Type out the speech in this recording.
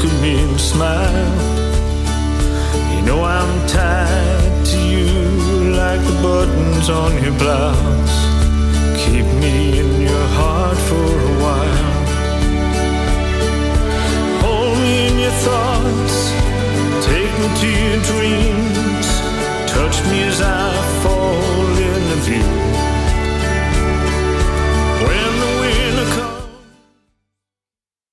at me and smile. You know I'm tied to you like the buttons on your blouse. Keep me in your heart for a while. Hold me in your thoughts, take me to your dreams. Touch me as I